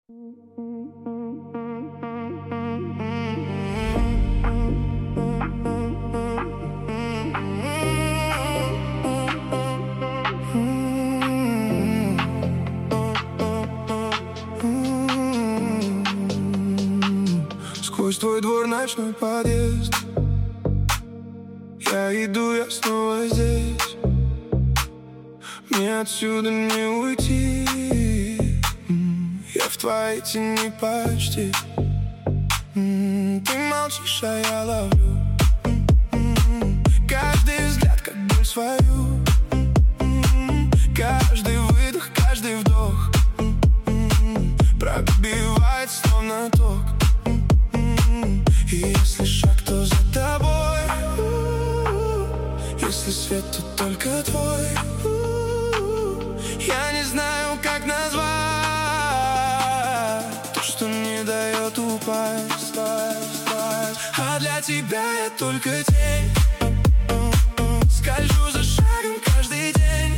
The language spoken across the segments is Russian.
Сквозь твой двор ночной подъезд я иду, я снова здесь. Мне отсюда не уйти. Я в твоей тени почти. Ты молчишь, а я ловлю каждый взгляд, как боль свою. Каждый выдох, каждый вдох пробивает словно ток. И если шаг, то за тобой. Если свет, то только твой. Я не знаю, как назвать то, что не дает упасть. А для тебя я только тень. Скольжу за шагом каждый день.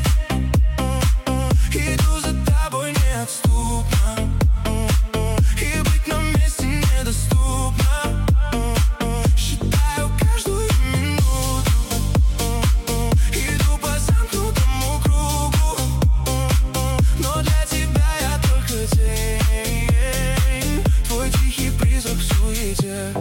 Иду за тобой неотступно. И быть на месте недоступно. Считаю каждую минуту. Иду по замкнутому кругу. Но для тебя я только тень. Твой тихий призрак в суете.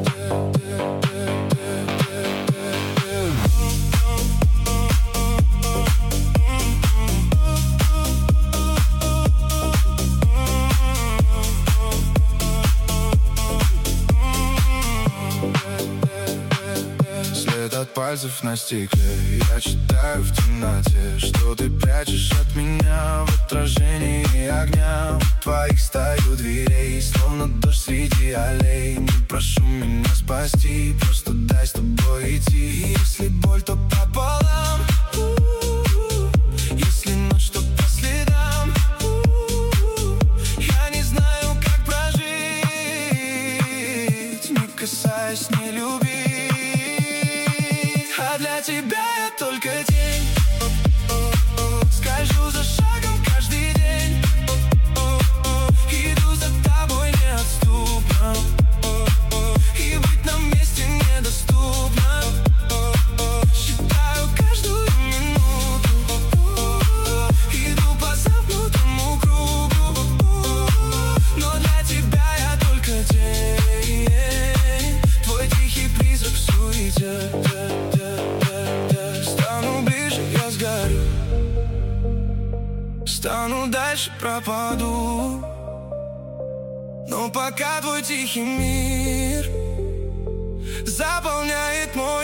От пальцев на стекле я читаю в темноте, что ты прячешь от меня в отражении огня. У твоих стою дверей, словно дождь среди аллей. Не прошу меня спасти, просто дай с тобой идти. И если боль, то пополам. Если ночь, то по следам. Я не знаю, как прожить, не касаясь, не любить. А для тебя я только тень. Скольжу за шагом каждый день. Иду за тобой неотступно. И быть на месте недоступно. Считаю каждую минуту. Иду по замкнутому кругу. Но для тебя я только тень. Твой тихий призрак в суете. Стану дальше, пропаду. Но пока твой тихий мир заполняет мой